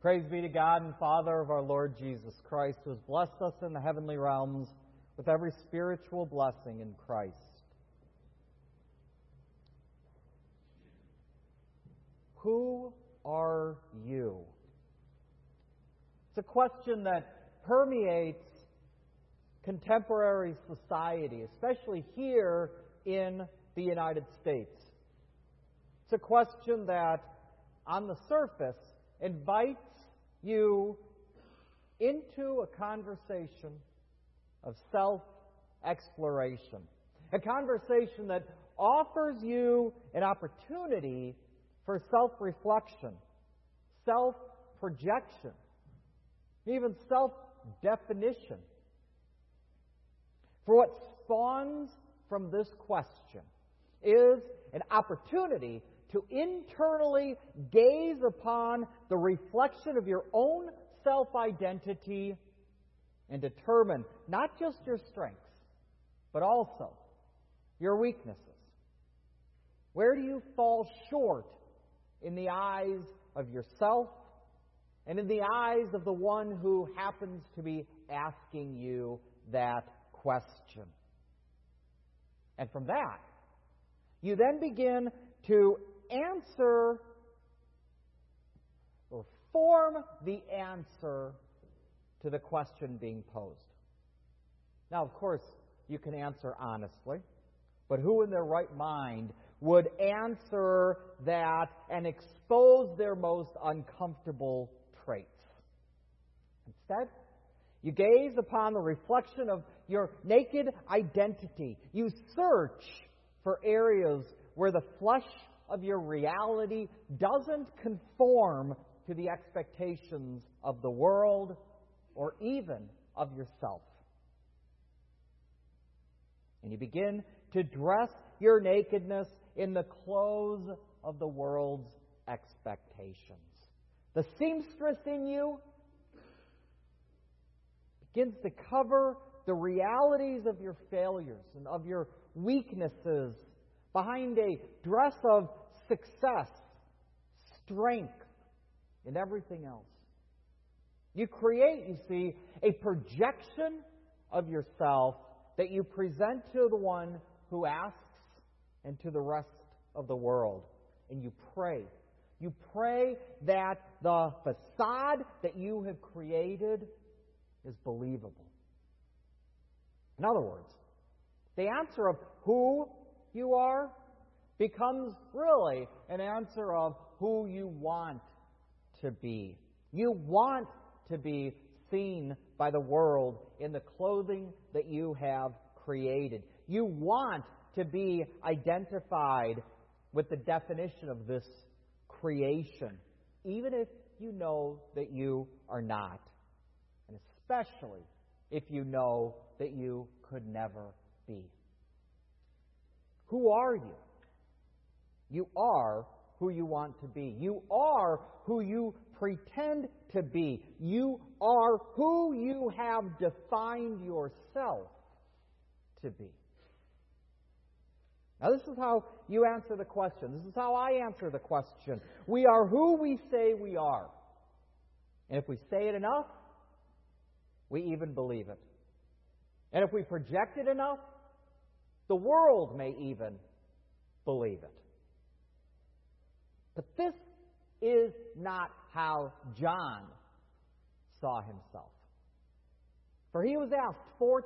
Praise be to God and Father of our Lord Jesus Christ, who has blessed us in the heavenly realms with every spiritual blessing in Christ. Who are you? It's a question that permeates contemporary society, especially here in the United States. It's a question that, on the surface, invites you into a conversation of self-exploration. A conversation that offers you an opportunity for self-reflection, self-projection, even self-definition. For what spawns from this question is an opportunity to internally gaze upon the reflection of your own self-identity and determine not just your strengths, but also your weaknesses. Where do you fall short in the eyes of yourself and in the eyes of the one who happens to be asking you that question? And from that, you then begin to answer or form the answer to the question being posed. Now, of course, you can answer honestly, but who in their right mind would answer that and expose their most uncomfortable traits? Instead, you gaze upon the reflection of your naked identity. You search for areas where the flesh of your reality doesn't conform to the expectations of the world or even of yourself. And you begin to dress your nakedness in the clothes of the world's expectations. The seamstress in you begins to cover the realities of your failures and of your weaknesses behind a dress of success, strength, and everything else. You create, you see, a projection of yourself that you present to the one who asks and to the rest of the world. And you pray. You pray that the facade that you have created is believable. In other words, the answer of who you are becomes really an answer of who you want to be. You want to be seen by the world in the clothing that you have created. You want to be identified with the definition of this creation, even if you know that you are not, and especially if you know that you could never be. Who are you? You are who you want to be. You are who you pretend to be. You are who you have defined yourself to be. Now, this is how you answer the question. This is how I answer the question. We are who we say we are. And if we say it enough, we even believe it. And if we project it enough, the world may even believe it. But this is not how John saw himself. For he was asked 4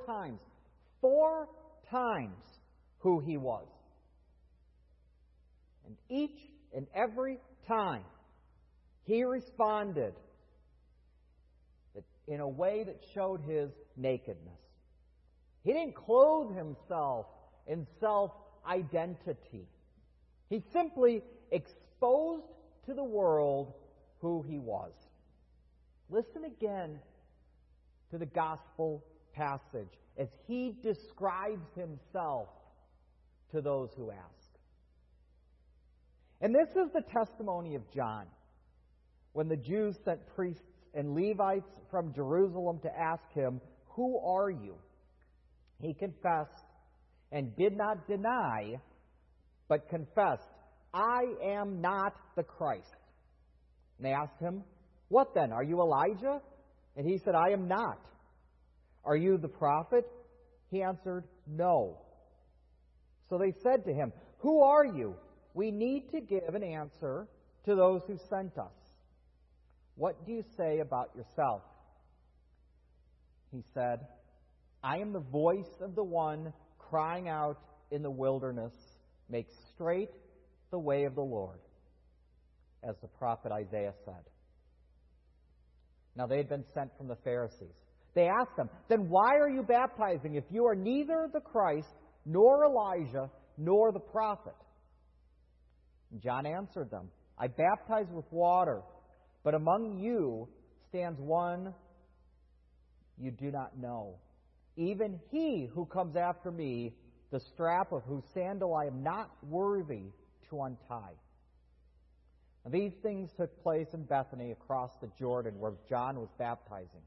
times who he was. And each and every time he responded in a way that showed his nakedness. He didn't clothe himself in self-identity. He simply exposed to the world who he was. Listen again to the gospel passage as he describes himself to those who ask. And this is the testimony of John. When the Jews sent priests and Levites from Jerusalem to ask him, "Who are you?" he confessed and did not deny, but confessed, "I am not the Christ." And they asked him, What then? Are you Elijah? And he said, I am not. Are you the prophet? He answered, No. So they said to him, Who are you? We need to give an answer to those who sent us. What do you say about yourself? He said, I am the voice of the one crying out in the wilderness, make straight the way of the Lord, as the prophet Isaiah said. Now they had been sent from the Pharisees. They asked him, Then why are you baptizing if you are neither the Christ, nor Elijah, nor the prophet? And John answered them, I baptize with water, but among you stands one you do not know, even he who comes after me, the strap of whose sandal I am not worthy to untie. Now, these things took place in Bethany across the Jordan where John was baptizing.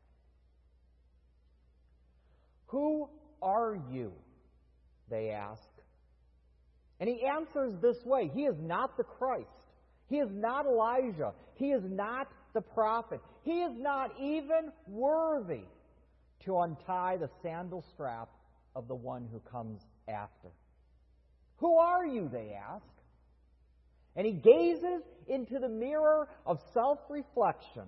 Who are you? They ask. And he answers this way. He is not the Christ. He is not Elijah. He is not the prophet. He is not even worthy to untie the sandal strap of the one who comes after. Who are you? They ask. And he gazes into the mirror of self-reflection.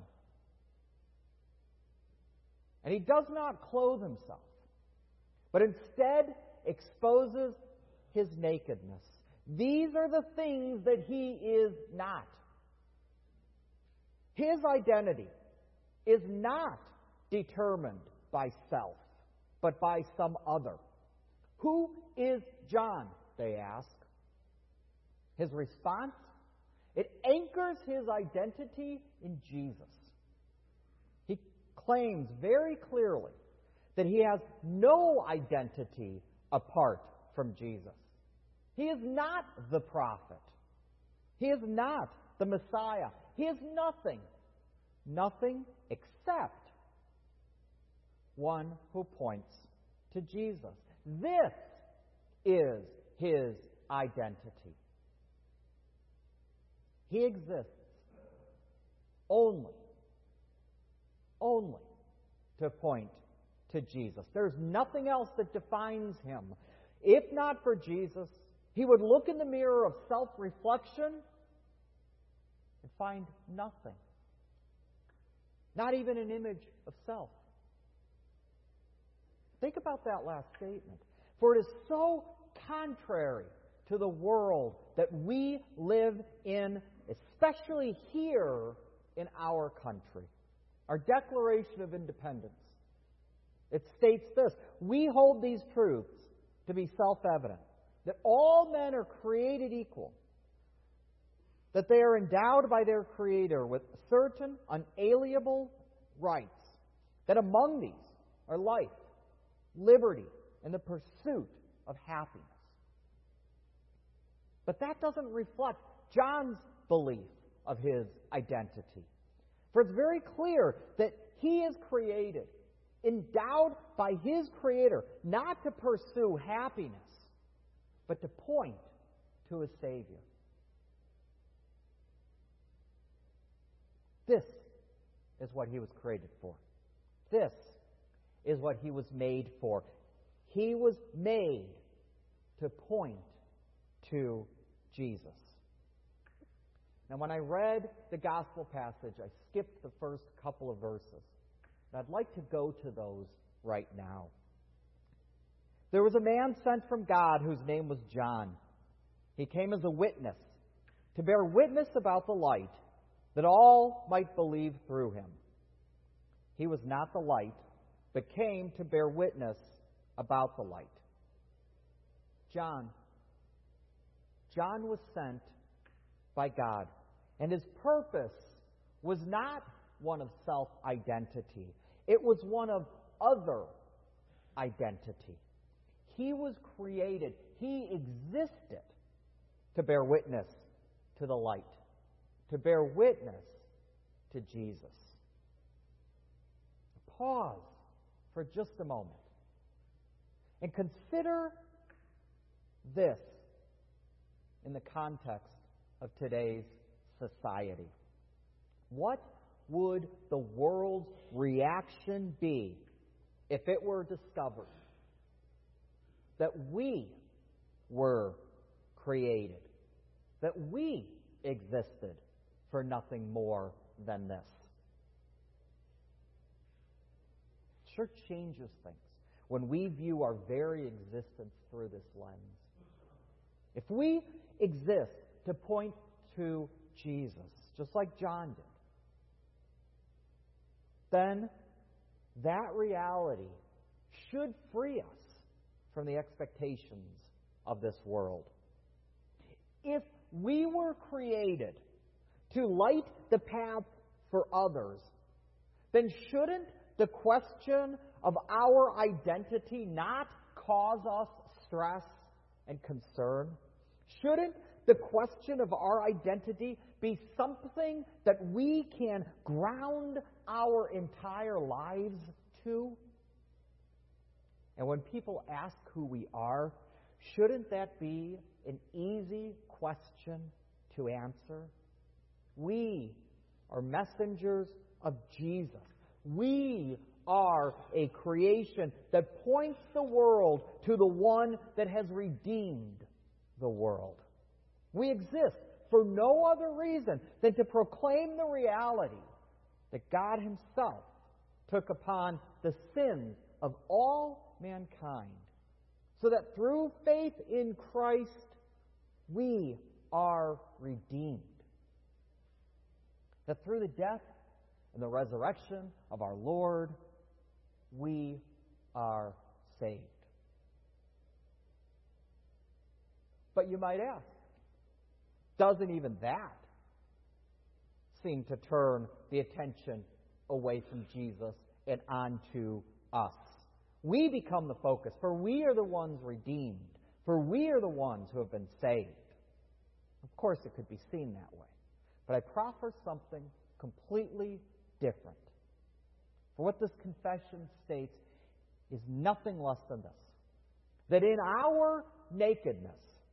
And he does not clothe himself, but instead exposes his nakedness. These are the things that he is not. His identity is not determined by self, but by some other. Who is John? They ask. His response? It anchors his identity in Jesus. He claims very clearly that he has no identity apart from Jesus. He is not the prophet. He is not the Messiah. He is nothing. Nothing except one who points to Jesus. This is his identity. He exists only to point to Jesus. There's nothing else that defines him. If not for Jesus, he would look in the mirror of self-reflection and find nothing. Not even an image of self. Think about that last statement. For it is so contrary to the world that we live in, especially here in our country. Our Declaration of Independence. It states this: we hold these truths to be self-evident, that all men are created equal, that they are endowed by their Creator with certain unalienable rights, that among these are life, liberty, and the pursuit of happiness. But that doesn't reflect John's belief of his identity. For it's very clear that he is created, endowed by his Creator, not to pursue happiness, but to point to his Savior. This is what he was created for. This is what he was made for. He was made to point to Jesus. Now, when I read the gospel passage, I skipped the first couple of verses. And I'd like to go to those right now. There was a man sent from God whose name was John. He came as a witness, to bear witness about the light, that all might believe through him. He was not the light, but came to bear witness about the light. John was sent by God, and his purpose was not one of self-identity. It was one of other identity. He was created. He existed to bear witness to the light, to bear witness to Jesus. Pause for just a moment and consider this in the context of today's society. What would the world's reaction be if it were discovered that we were created, that we existed for nothing more than this? It sure changes things when we view our very existence through this lens. If we exist to point to Jesus, just like John did, then that reality should free us from the expectations of this world. If we were created to light the path for others, then shouldn't the question of our identity not cause us stress and concern? Shouldn't the question of our identity be something that we can ground our entire lives to? And when people ask who we are, shouldn't that be an easy question to answer? We are messengers of Jesus. We are a creation that points the world to the one that has redeemed the world. We exist for no other reason than to proclaim the reality that God Himself took upon the sins of all mankind, so that through faith in Christ we are redeemed. That through the death and the resurrection of our Lord, we are saved. But you might ask, doesn't even that seem to turn the attention away from Jesus and onto us? We become the focus, for we are the ones redeemed, for we are the ones who have been saved. Of course, it could be seen that way, but I proffer something completely different. For what this confession states is nothing less than this: that in our nakedness,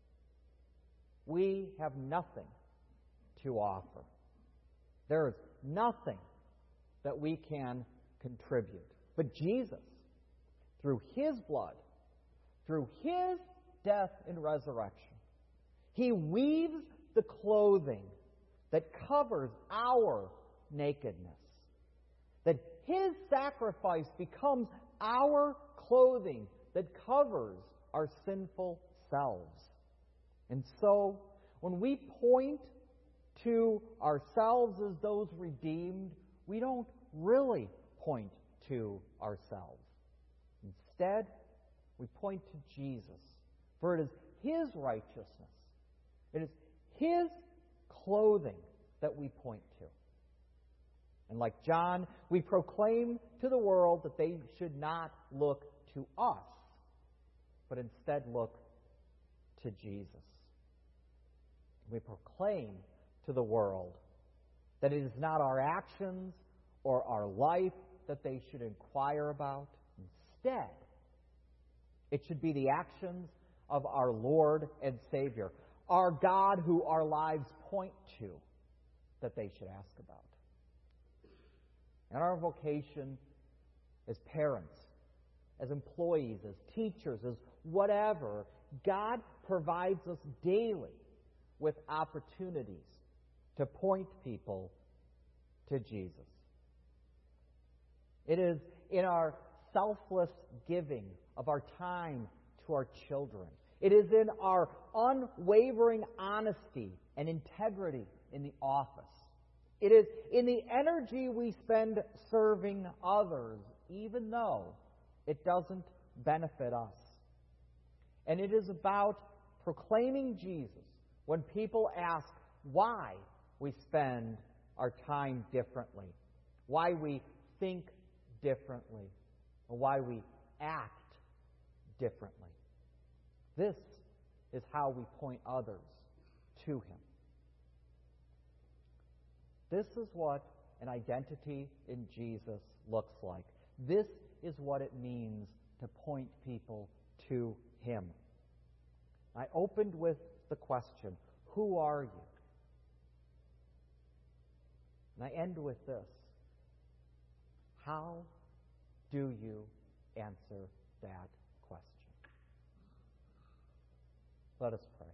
we have nothing to offer. There is nothing that we can contribute. But Jesus, through His blood, through His death and resurrection, He weaves the clothing that covers our nakedness. That His sacrifice becomes our clothing that covers our sinful selves. And so, when we point to ourselves as those redeemed, we don't really point to ourselves. Instead, we point to Jesus, for it is His righteousness, it is His clothing that we point to. And like John, we proclaim to the world that they should not look to us, but instead look to Jesus. We proclaim to the world that it is not our actions or our life that they should inquire about. Instead, it should be the actions of our Lord and Savior, our God who our lives point to, that they should ask about. And our vocation as parents, as employees, as teachers, as whatever, God provides us daily with opportunities to point people to Jesus. It is in our selfless giving of our time to our children. It is in our unwavering honesty and integrity in the office. It is in the energy we spend serving others, even though it doesn't benefit us. And it is about proclaiming Jesus when people ask why we spend our time differently, why we think differently, or why we act differently. This is how we point others to Him. This is what an identity in Jesus looks like. This is what it means to point people to Him. I opened with the question, who are you? And I end with this. How do you answer that question? Let us pray.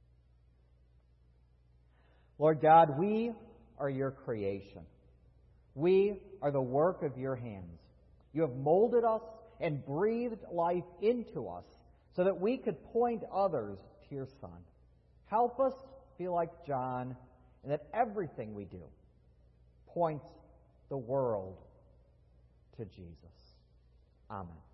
Lord God, we are your creation. We are the work of your hands. You have molded us and breathed life into us so that we could point others to your Son. Help us be like John, and that everything we do points the world to Jesus. Amen.